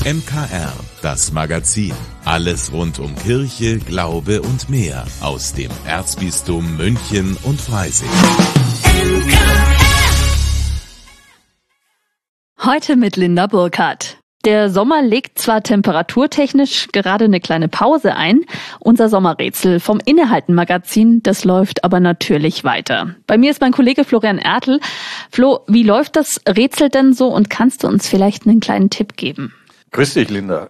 MKR, das Magazin. Alles rund um Kirche, Glaube und mehr aus dem Erzbistum München und Freising. Heute mit Linda Burkhardt. Der Sommer legt zwar temperaturtechnisch gerade eine kleine Pause ein, unser Sommerrätsel vom Innehalten-Magazin, das läuft aber natürlich weiter. Bei mir ist mein Kollege Florian Ertl. Flo, wie läuft das Rätsel denn so und kannst du uns vielleicht einen kleinen Tipp geben? Grüß dich, Linda.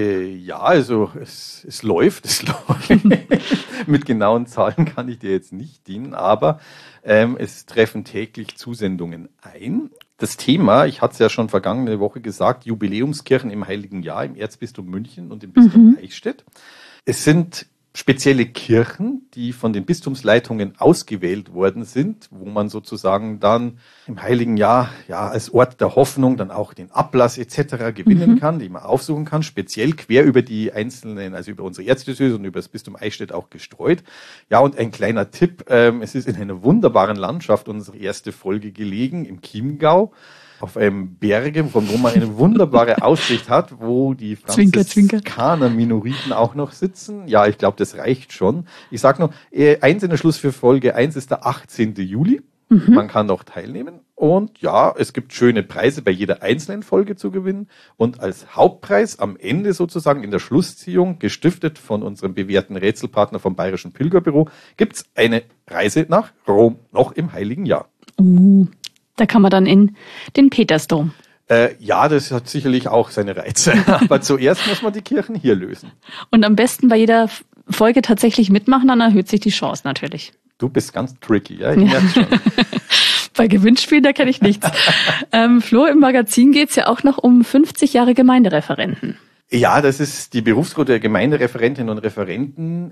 Es läuft. Mit genauen Zahlen kann ich dir jetzt nicht dienen, aber es treffen täglich Zusendungen ein. Das Thema, ich hatte es ja schon vergangene Woche gesagt, Jubiläumskirchen im Heiligen Jahr im Erzbistum München und im Bistum Eichstätt. Es sind spezielle Kirchen, die von den Bistumsleitungen ausgewählt worden sind, wo man sozusagen dann im Heiligen Jahr als Ort der Hoffnung dann auch den Ablass etc. gewinnen kann, die man aufsuchen kann, speziell quer über die einzelnen, also über unsere Erzdiözese und über das Bistum Eichstätt auch gestreut. Ja, und ein kleiner Tipp, es ist in einer wunderbaren Landschaft unsere erste Folge gelegen, im Chiemgau, auf einem Berge, von wo man eine wunderbare Aussicht hat, wo die Franziskaner-Minoriten auch noch sitzen. Ja, ich glaube, das reicht schon. Ich sage noch, eins in der Schluss für Folge 1 ist der 18. Juli. Man kann noch teilnehmen. Und ja, es gibt schöne Preise bei jeder einzelnen Folge zu gewinnen. Und als Hauptpreis am Ende sozusagen in der Schlussziehung, gestiftet von unserem bewährten Rätselpartner vom Bayerischen Pilgerbüro, gibt's eine Reise nach Rom, noch im Heiligen Jahr. Da kann man dann in den Petersdom. Ja, das hat sicherlich auch seine Reize. Aber zuerst muss man die Kirchen hier lösen. Und am besten bei jeder Folge tatsächlich mitmachen, dann erhöht sich die Chance natürlich. Du bist ganz tricky, ja? Ich merke schon. Bei Gewinnspielen, da kenne ich nichts. Flo, im Magazin geht's ja auch noch um 50 Jahre Gemeindereferenten. Ja, das ist die Berufsgruppe der Gemeindereferentinnen und Referenten.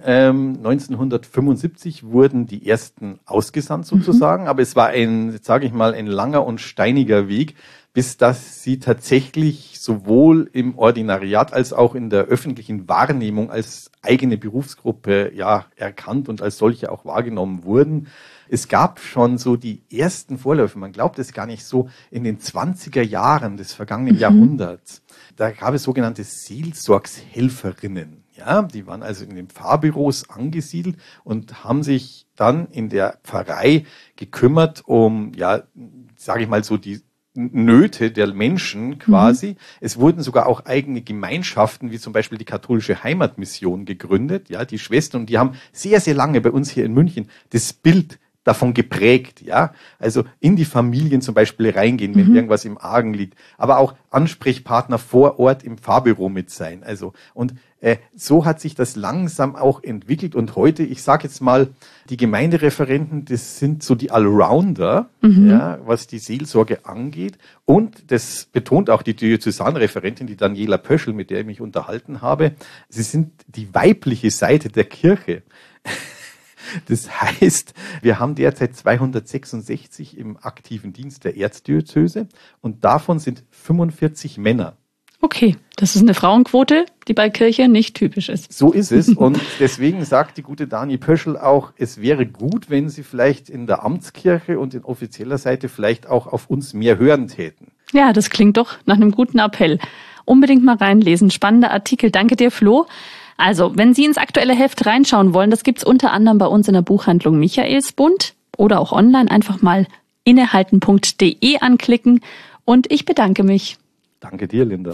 1975 wurden die ersten ausgesandt sozusagen, aber es war ein langer und steiniger Weg, bis dass sie tatsächlich sowohl im Ordinariat als auch in der öffentlichen Wahrnehmung als eigene Berufsgruppe erkannt und als solche auch wahrgenommen wurden. Es gab schon so die ersten Vorläufe, man glaubt es gar nicht, so in den 20er Jahren des vergangenen Jahrhunderts. Da gab es sogenannte Seelsorgshelferinnen. Ja, die waren also in den Pfarrbüros angesiedelt und haben sich dann in der Pfarrei gekümmert um, die Nöte der Menschen quasi. Es wurden sogar auch eigene Gemeinschaften, wie zum Beispiel die katholische Heimatmission gegründet, ja, die Schwestern, und die haben sehr, sehr lange bei uns hier in München das Bild davon geprägt, ja, also in die Familien zum Beispiel reingehen, wenn irgendwas im Argen liegt, aber auch Ansprechpartner vor Ort im Pfarrbüro mit sein, also und so hat sich das langsam auch entwickelt und heute, ich sage jetzt mal, die Gemeindereferenten, das sind so die Allrounder, ja, was die Seelsorge angeht, und das betont auch die Diözesanreferentin, die Daniela Pöschl, mit der ich mich unterhalten habe, sie sind die weibliche Seite der Kirche. Das heißt, wir haben derzeit 266 im aktiven Dienst der Erzdiözese und davon sind 45 Männer. Okay, das ist eine Frauenquote, die bei Kirche nicht typisch ist. So ist es und deswegen sagt die gute Dani Pöschl auch, es wäre gut, wenn sie vielleicht in der Amtskirche und in offizieller Seite vielleicht auch auf uns mehr hören täten. Ja, das klingt doch nach einem guten Appell. Unbedingt mal reinlesen, spannender Artikel. Danke dir, Flo. Also, wenn Sie ins aktuelle Heft reinschauen wollen, das gibt's unter anderem bei uns in der Buchhandlung Michaelsbund oder auch online, einfach mal innehalten.de anklicken und ich bedanke mich. Danke dir, Linda.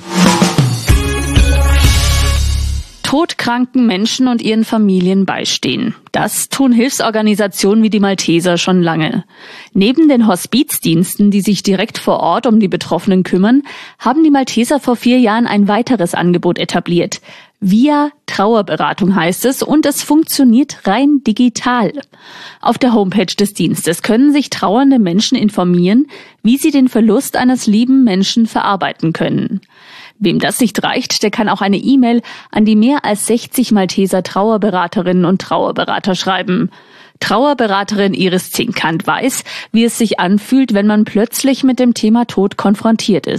Todkranken Menschen und ihren Familien beistehen. Das tun Hilfsorganisationen wie die Malteser schon lange. Neben den Hospizdiensten, die sich direkt vor Ort um die Betroffenen kümmern, haben die Malteser vor 4 Jahren ein weiteres Angebot etabliert. Via Trauerberatung heißt es und es funktioniert rein digital. Auf der Homepage des Dienstes können sich trauernde Menschen informieren, wie sie den Verlust eines lieben Menschen verarbeiten können. Wem das nicht reicht, der kann auch eine E-Mail an die mehr als 60 Malteser Trauerberaterinnen und Trauerberater schreiben. Trauerberaterin Iris Zinkant weiß, wie es sich anfühlt, wenn man plötzlich mit dem Thema Tod konfrontiert ist.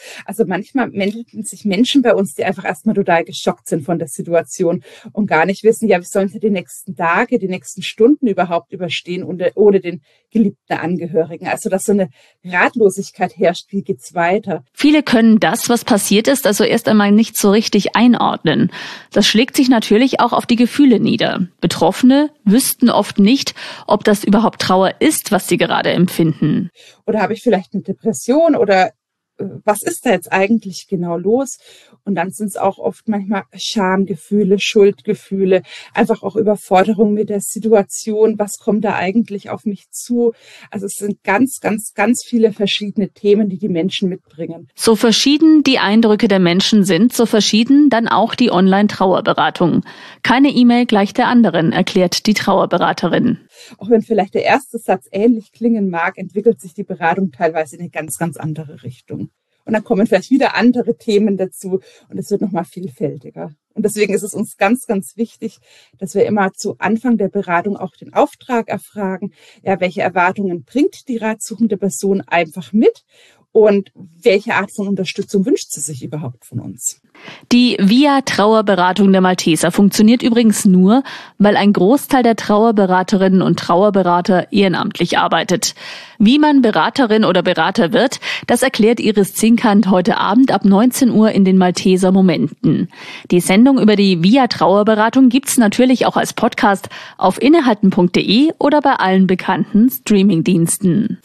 Also manchmal melden sich Menschen bei uns, die einfach erstmal total geschockt sind von der Situation und gar nicht wissen, ja, wie sollen sie die nächsten Tage, die nächsten Stunden überhaupt überstehen ohne den geliebten Angehörigen. Also dass so eine Ratlosigkeit herrscht, wie geht's weiter? Viele können das, was passiert ist, also erst einmal nicht so richtig einordnen. Das schlägt sich natürlich auch auf die Gefühle nieder. Betroffene wüssten oft nicht, ob das überhaupt Trauer ist, was sie gerade empfinden. Oder habe ich vielleicht eine Depression oder was ist da jetzt eigentlich genau los? Und dann sind es auch oft manchmal Schamgefühle, Schuldgefühle, einfach auch Überforderung mit der Situation. Was kommt da eigentlich auf mich zu? Also es sind ganz, ganz, ganz viele verschiedene Themen, die Menschen mitbringen. So verschieden die Eindrücke der Menschen sind, so verschieden dann auch die Online-Trauerberatung. Keine E-Mail gleich der anderen, erklärt die Trauerberaterin. Auch wenn vielleicht der erste Satz ähnlich klingen mag, entwickelt sich die Beratung teilweise in eine ganz, ganz andere Richtung. Und dann kommen vielleicht wieder andere Themen dazu und es wird nochmal vielfältiger. Und deswegen ist es uns ganz, ganz wichtig, dass wir immer zu Anfang der Beratung auch den Auftrag erfragen, ja, welche Erwartungen bringt die ratsuchende Person einfach mit und welche Art von Unterstützung wünscht sie sich überhaupt von uns. Die VIA-Trauerberatung der Malteser funktioniert übrigens nur, weil ein Großteil der Trauerberaterinnen und Trauerberater ehrenamtlich arbeitet. Wie man Beraterin oder Berater wird, das erklärt Iris Zinkand heute Abend ab 19 Uhr in den Malteser Momenten. Die Sendung über die VIA-Trauerberatung gibt's natürlich auch als Podcast auf innehalten.de oder bei allen bekannten Streamingdiensten.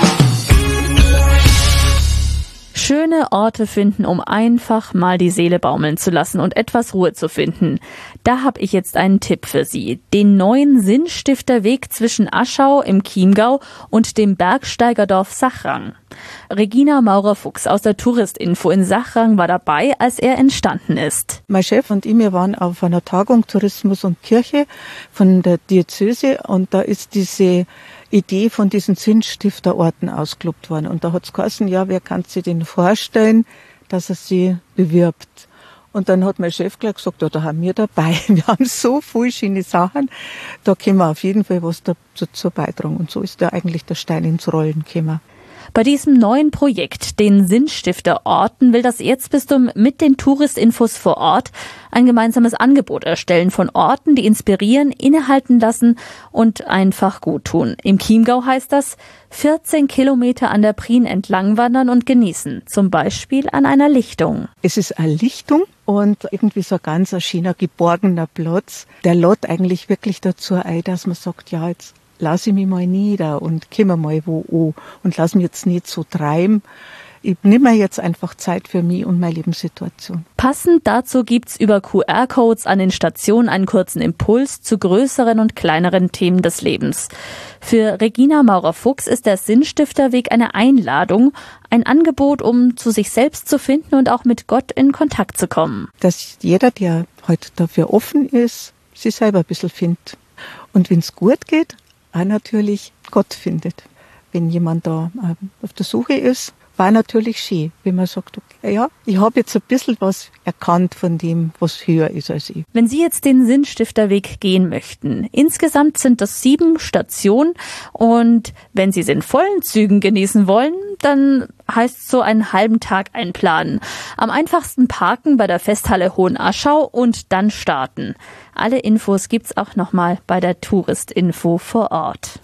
Schöne Orte finden, um einfach mal die Seele baumeln zu lassen und etwas Ruhe zu finden. Da habe ich jetzt einen Tipp für Sie. Den neuen Sinnstifterweg zwischen Aschau im Chiemgau und dem Bergsteigerdorf Sachrang. Regina Maurer-Fuchs aus der Touristinfo in Sachrang war dabei, als er entstanden ist. Mein Chef und ich, wir waren auf einer Tagung Tourismus und Kirche von der Diözese und da ist diese Idee von diesen Sinnstifterorten ausgelobt worden. Und da hat es geheißen, ja, wer kann sich denn vorstellen, dass er sie bewirbt? Und dann hat mein Chef gleich gesagt, ja, da haben wir dabei. Wir haben so viele schöne Sachen, da können wir auf jeden Fall was dazu beitragen. Und so ist da eigentlich der Stein ins Rollen gekommen. Bei diesem neuen Projekt, den Sinnstifterorten, will das Erzbistum mit den Touristinfos vor Ort ein gemeinsames Angebot erstellen von Orten, die inspirieren, innehalten lassen und einfach gut tun. Im Chiemgau heißt das 14 Kilometer an der Prien entlang wandern und genießen, zum Beispiel an einer Lichtung. Es ist eine Lichtung und irgendwie so ein ganz schöner, geborgener Platz. Der lädt eigentlich wirklich dazu ein, dass man sagt, ja, jetzt lass ich mich mal nieder und komme mal wo an und lass mich jetzt nicht so treiben. Ich nehme mir jetzt einfach Zeit für mich und meine Lebenssituation. Passend dazu gibt's über QR-Codes an den Stationen einen kurzen Impuls zu größeren und kleineren Themen des Lebens. Für Regina Maurer-Fuchs ist der Sinnstifterweg eine Einladung, ein Angebot, um zu sich selbst zu finden und auch mit Gott in Kontakt zu kommen. Dass jeder, der heute dafür offen ist, sich selber ein bisschen findet. Und wenn es gut geht, auch natürlich Gott findet. Wenn jemand da auf der Suche ist, war natürlich schön, wenn man sagt, okay, ja, ich habe jetzt ein bisschen was erkannt von dem, was höher ist als ich. Wenn Sie jetzt den Sinnstifterweg gehen möchten, insgesamt sind das 7 Stationen und wenn Sie es in vollen Zügen genießen wollen, dann heißt so einen halben Tag einplanen. Am einfachsten parken bei der Festhalle Hohenaschau und dann starten. Alle Infos gibt's auch nochmal bei der Touristinfo vor Ort.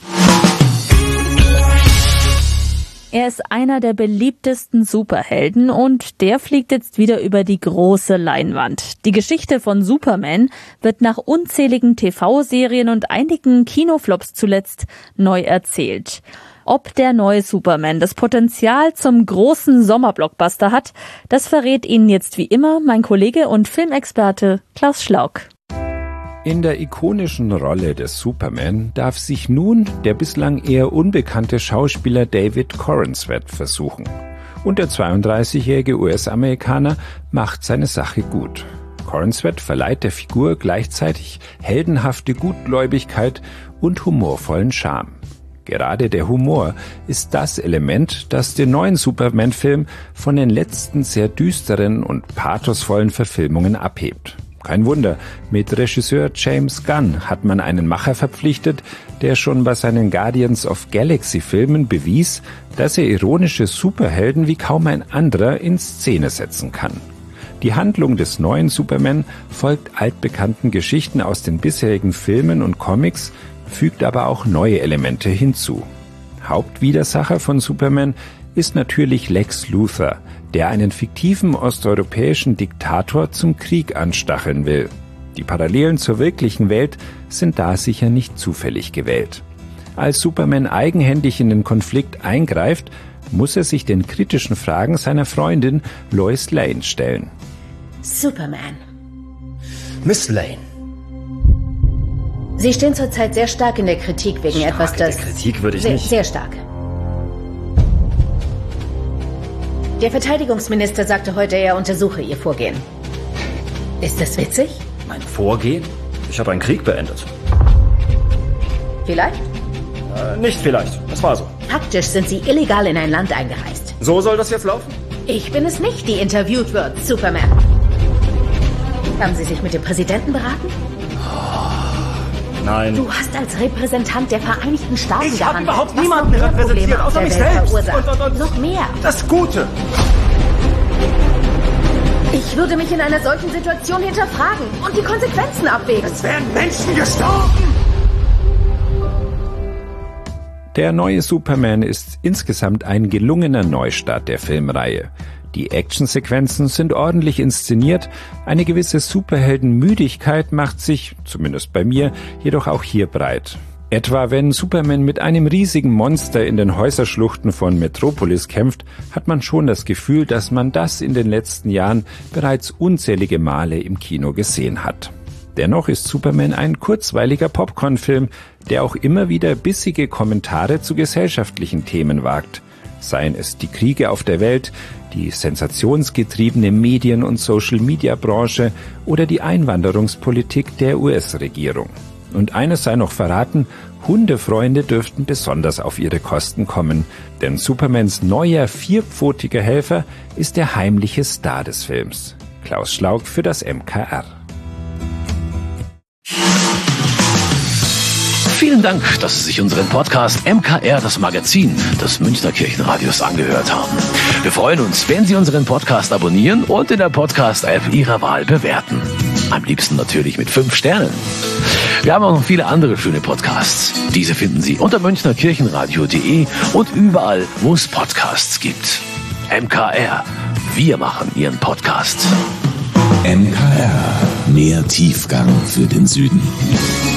Er ist einer der beliebtesten Superhelden und der fliegt jetzt wieder über die große Leinwand. Die Geschichte von Superman wird nach unzähligen TV-Serien und einigen Kinoflops zuletzt neu erzählt. Ob der neue Superman das Potenzial zum großen Sommerblockbuster hat, das verrät Ihnen jetzt wie immer mein Kollege und Filmexperte Klaus Schlauck. In der ikonischen Rolle des Superman darf sich nun der bislang eher unbekannte Schauspieler David Corenswet versuchen. Und der 32-jährige US-Amerikaner macht seine Sache gut. Corenswet verleiht der Figur gleichzeitig heldenhafte Gutgläubigkeit und humorvollen Charme. Gerade der Humor ist das Element, das den neuen Superman-Film von den letzten sehr düsteren und pathosvollen Verfilmungen abhebt. Kein Wunder, mit Regisseur James Gunn hat man einen Macher verpflichtet, der schon bei seinen Guardians of Galaxy-Filmen bewies, dass er ironische Superhelden wie kaum ein anderer in Szene setzen kann. Die Handlung des neuen Superman folgt altbekannten Geschichten aus den bisherigen Filmen und Comics, fügt aber auch neue Elemente hinzu. Hauptwidersacher von Superman ist natürlich Lex Luthor, der einen fiktiven osteuropäischen Diktator zum Krieg anstacheln will. Die Parallelen zur wirklichen Welt sind da sicher nicht zufällig gewählt. Als Superman eigenhändig in den Konflikt eingreift, muss er sich den kritischen Fragen seiner Freundin Lois Lane stellen. Superman. Miss Lane. Sie stehen zurzeit sehr stark in der Kritik wegen etwas, das... Kritik würde ich nicht... Sehr stark. Der Verteidigungsminister sagte heute, er untersuche Ihr Vorgehen. Ist das witzig? Mein Vorgehen? Ich habe einen Krieg beendet. Vielleicht? Nicht vielleicht. Das war so. Faktisch sind Sie illegal in ein Land eingereist. So soll das jetzt laufen? Ich bin es nicht, die interviewt wird, Superman. Haben Sie sich mit dem Präsidenten beraten? Nein. Du hast als Repräsentant der Vereinigten Staaten Ich habe gehandelt. überhaupt Was niemanden noch mehr repräsentiert, Probleme auf außer der mich Welt selbst. verursacht. Und Noch mehr. das Gute. Ich würde mich in einer solchen Situation hinterfragen und die Konsequenzen abwägen. Es wären Menschen gestorben. Der neue Superman ist insgesamt ein gelungener Neustart der Filmreihe. Die Actionsequenzen sind ordentlich inszeniert, eine gewisse Superheldenmüdigkeit macht sich, zumindest bei mir, jedoch auch hier breit. Etwa wenn Superman mit einem riesigen Monster in den Häuserschluchten von Metropolis kämpft, hat man schon das Gefühl, dass man das in den letzten Jahren bereits unzählige Male im Kino gesehen hat. Dennoch ist Superman ein kurzweiliger Popcorn-Film, der auch immer wieder bissige Kommentare zu gesellschaftlichen Themen wagt. Seien es die Kriege auf der Welt, die sensationsgetriebene Medien- und Social-Media-Branche oder die Einwanderungspolitik der US-Regierung. Und eines sei noch verraten, Hundefreunde dürften besonders auf ihre Kosten kommen, denn Supermans neuer vierpfotiger Helfer ist der heimliche Star des Films. Klaus Schlaug für das MKR. Vielen Dank, dass Sie sich unseren Podcast MKR, das Magazin des Münchner Kirchenradios, angehört haben. Wir freuen uns, wenn Sie unseren Podcast abonnieren und in der Podcast-App Ihrer Wahl bewerten. Am liebsten natürlich mit 5 Sternen. Wir haben auch noch viele andere schöne Podcasts. Diese finden Sie unter münchnerkirchenradio.de und überall, wo es Podcasts gibt. MKR, wir machen Ihren Podcast. MKR, mehr Tiefgang für den Süden.